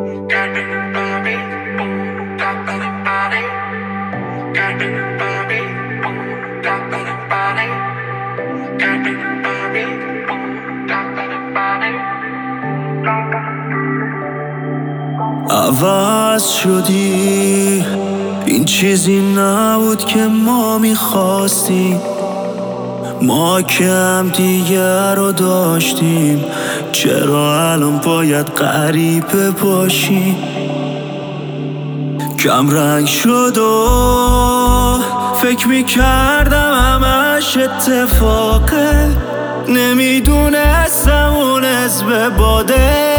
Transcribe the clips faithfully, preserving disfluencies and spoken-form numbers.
عوض شدی، این چیزی نبود که ما میخواستیم. ما که هم دیگر رو داشتیم، چرا الان باید غریبه باشیم؟ کم رنگ شد و فکر میکردم همش اتفاقه، نمیدونستم اون حزب باده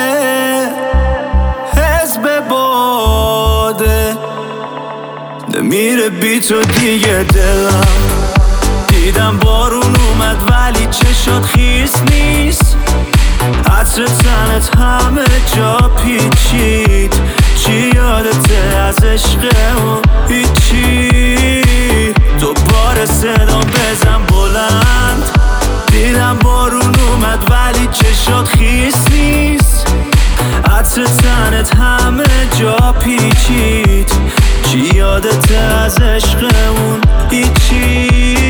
حزب باده نمیره بی تو دیگه دلم. دیدم بارون اومد ولی چشات خیس نیست، عطر تنت همه جا پیچید. چی یادته از عشقمون؟ هیچی. دوباره صدام بزن بلند. دیدم بارون اومد ولی چشات خیس نیست، عطر تنت همه جا پیچید. چی یادته از عشقمون؟ هیچی.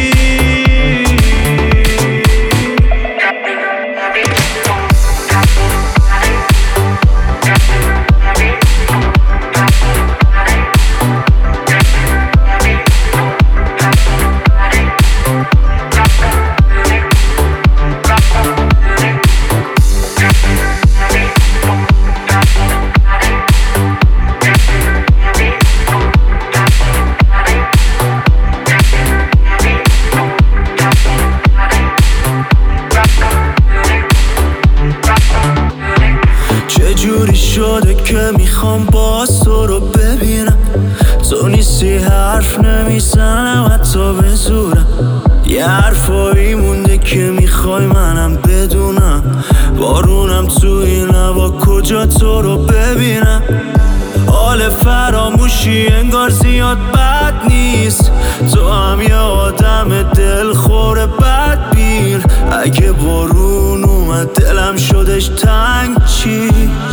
چجوری شده که میخوام باز تو رو ببینم؟ تو نیستی حرف نمیزنم حتی به زورم. یه حرفایی مونده که میخوای منم بدونم. بارونم تو این هوا کجا تو رو ببینم؟ حال فراموشی انگار زیاد بد نیست. تو هم یه آدم دلخور بدبین. اگه بارون اومد دلم شدش تنگ چی؟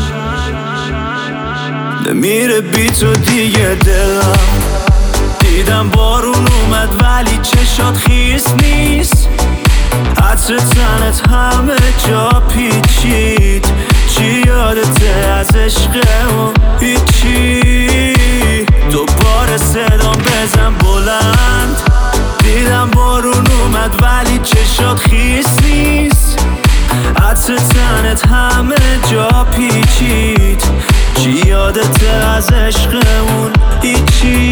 نمیره بی تو دیگه دلم. دیدم بارون اومد ولی چشات خیس نیست، عطر تنت همه جا پیچید. چی یادته از عشقمون؟ هیچی. دوباره صدام بزن بلند. دیدم بارون اومد ولی چشات خیس نیست، عطر تنت همه جا پیچید. چی یادته از عشقمون؟ هیچی.